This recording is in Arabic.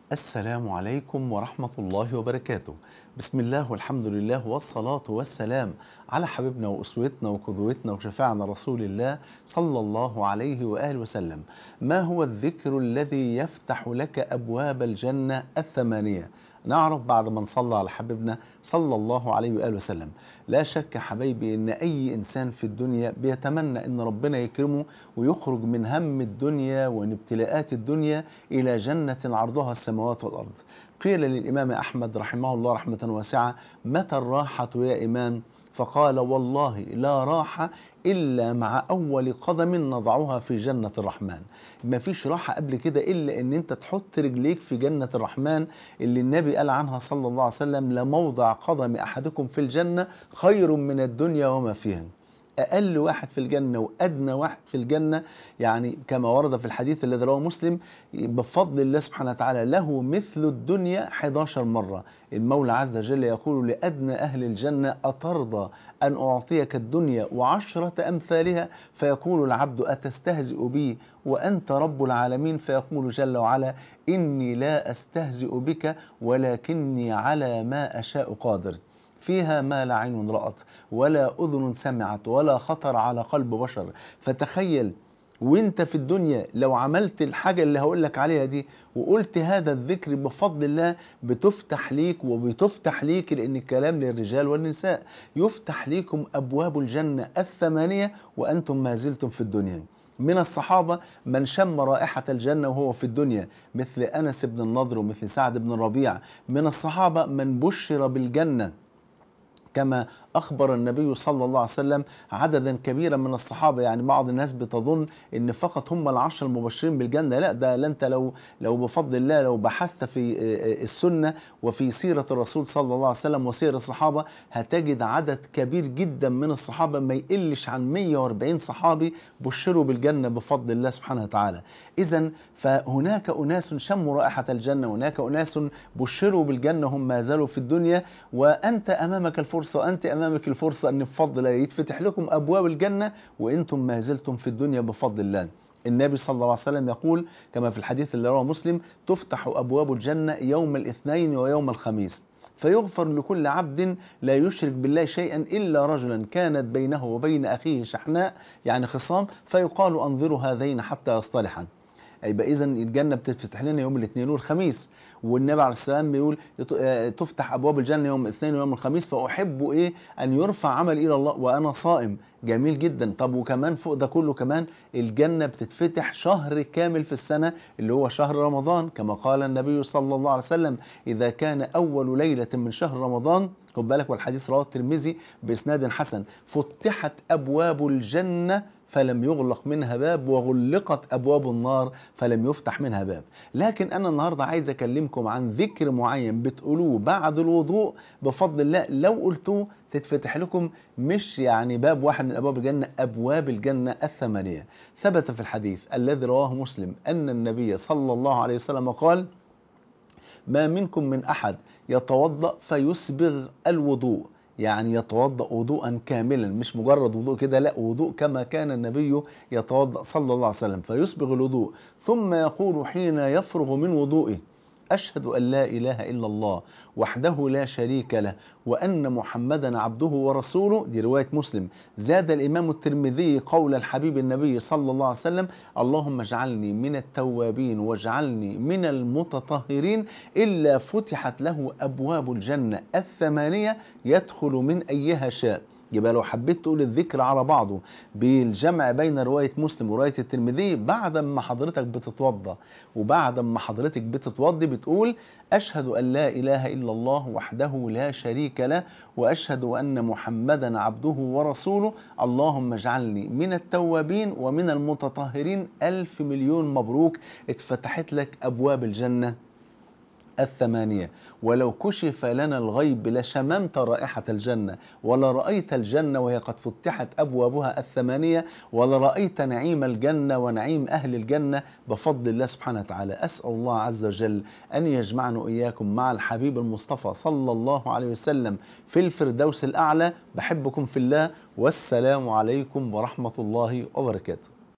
السلام عليكم ورحمة الله وبركاته. بسم الله والحمد لله والصلاة والسلام على حبيبنا وأسوتنا وقدوتنا وشفاعنا رسول الله صلى الله عليه وآله وسلم. ما هو الذكر الذي يفتح لك أبواب الجنة الثمانية؟ نعرف بعد ما نصلى على حبيبنا صلى الله عليه وآله وسلم. لا شك حبايبي إن أي إنسان في الدنيا بيتمنى إن ربنا يكرمه ويخرج من هم الدنيا ومن ابتلاءات الدنيا إلى جنة عرضها السماوات والأرض. قيل للإمام أحمد رحمه الله رحمة واسعة: متى الراحة يا إمام؟ فقال: والله لا راحة إلا مع أول قدم نضعها في جنة الرحمن. ما فيش راحة قبل كده إلا إن أنت تحط رجليك في جنة الرحمن، اللي النبي قال عنها صلى الله عليه وسلم: لموضع قدم أحدكم في الجنة خير من الدنيا وما فيها. أقل واحد في الجنة وأدنى واحد في الجنة، يعني كما ورد في الحديث الذي رواه مسلم، بفضل الله سبحانه وتعالى له مثل الدنيا 11 مرة. المولى عز وجل يقول لأدنى أهل الجنة: أترضى أن أعطيك الدنيا وعشرة أمثالها؟ فيقول العبد: أتستهزئ بي وأنت رب العالمين؟ فيقول جل وعلا: إني لا أستهزئ بك ولكني على ما أشاء قادر. فيها ما لا عين رأت ولا أذن سمعت ولا خطر على قلب بشر. فتخيل وانت في الدنيا لو عملت الحاجة اللي هقولك عليها دي وقلت هذا الذكر، بفضل الله بتفتح ليك وبتفتح ليك، لأن الكلام للرجال والنساء، يفتح ليكم أبواب الجنة الثمانية وأنتم ما زلتم في الدنيا. من الصحابة من شم رائحة الجنة وهو في الدنيا، مثل أنس بن النضر ومثل سعد بن الربيع. من الصحابة من بشر بالجنة، كما أخبر النبي صلى الله عليه وسلم عددا كبيرا من الصحابة. يعني بعض الناس بتظن أن فقط هم العشر المبشرين بالجنة، لا، ده أنت لو بفضل الله لو بحثت في السنة وفي سيرة الرسول صلى الله عليه وسلم وسير الصحابة، هتجد عدد كبير جدا من الصحابة، ما يقلش عن 140 صحابي بشروا بالجنة بفضل الله سبحانه وتعالى. إذن فهناك أناس شموا رائحة الجنة، وهناك أناس بشروا بالجنة هم ما زالوا في الدنيا، وأنت أمامك الفرصة وأنت أمامك الفرصة أن بفضل الله يتفتح لكم أبواب الجنة وأنتم ما زلتم في الدنيا بفضل الله. النبي صلى الله عليه وسلم يقول كما في الحديث اللي رواه مسلم: تفتح أبواب الجنة يوم الاثنين ويوم الخميس، فيغفر لكل عبد لا يشرك بالله شيئا إلا رجلا كانت بينه وبين أخيه شحناء، يعني خصام، فيقال: أنظروا هذين حتى يصطلحا. يبقى إذا الجنة بتتفتح لنا يوم الاثنين والخميس، والنبي عليه السلام بيقول: تفتح أبواب الجنة يوم الاثنين ويوم الخميس، فأحب أن يرفع عمل إلى الله وأنا صائم. جميل جدا. طب وكمان فوق ده كله كمان الجنة بتتفتح شهر كامل في السنة، اللي هو شهر رمضان، كما قال النبي صلى الله عليه وسلم: إذا كان أول ليلة من شهر رمضان، خد بالك، والحديث رواه الترمذي بإسناد حسن، فتحت أبواب الجنة فلم يغلق منها باب، وغلقت أبواب النار فلم يفتح منها باب. لكن أنا النهاردة عايز أكلمكم عن ذكر معين بتقولوه بعد الوضوء، بفضل الله لو قلتوه تتفتح لكم مش يعني باب واحد من أبواب الجنة، أبواب الجنة الثمانية. ثبت في الحديث الذي رواه مسلم أن النبي صلى الله عليه وسلم قال: ما منكم من أحد يتوضأ فيسبغ الوضوء، يعني يتوضأ وضوءا كاملا، مش مجرد وضوء كده، لا، وضوء كما كان النبي يتوضأ صلى الله عليه وسلم، فيسبغ الوضوء ثم يقول حين يفرغ من وضوئه: أشهد أن لا إله إلا الله وحده لا شريك له وأن محمدا عبده ورسوله. دي رواية مسلم. زاد الإمام الترمذي قول الحبيب النبي صلى الله عليه وسلم: اللهم اجعلني من التوابين واجعلني من المتطهرين، إلا فتحت له أبواب الجنة الثمانية يدخل من أيها شاء. يبقى لو حبيت تقول الذكر على بعضه بالجمع بين رواية مسلم ورواية الترمذي، بعد ما حضرتك بتتوضى وبعد ما حضرتك بتتوضي بتقول: أشهد أن لا إله إلا الله وحده لا شريك له وأشهد أن محمدا عبده ورسوله، اللهم اجعلني من التوابين ومن المتطهرين. 1000 مليون مبروك، اتفتحت لك أبواب الجنة الثمانية. ولو كشف لنا الغيب لشممت رائحة الجنة، ولرأيت الجنة وهي قد فتحت أبوابها الثمانية، ولرأيت نعيم الجنة ونعيم أهل الجنة بفضل الله سبحانه وتعالى. أسأل الله عز وجل أن يجمعنا إياكم مع الحبيب المصطفى صلى الله عليه وسلم في الفردوس الأعلى. بحبكم في الله، والسلام عليكم ورحمة الله وبركاته.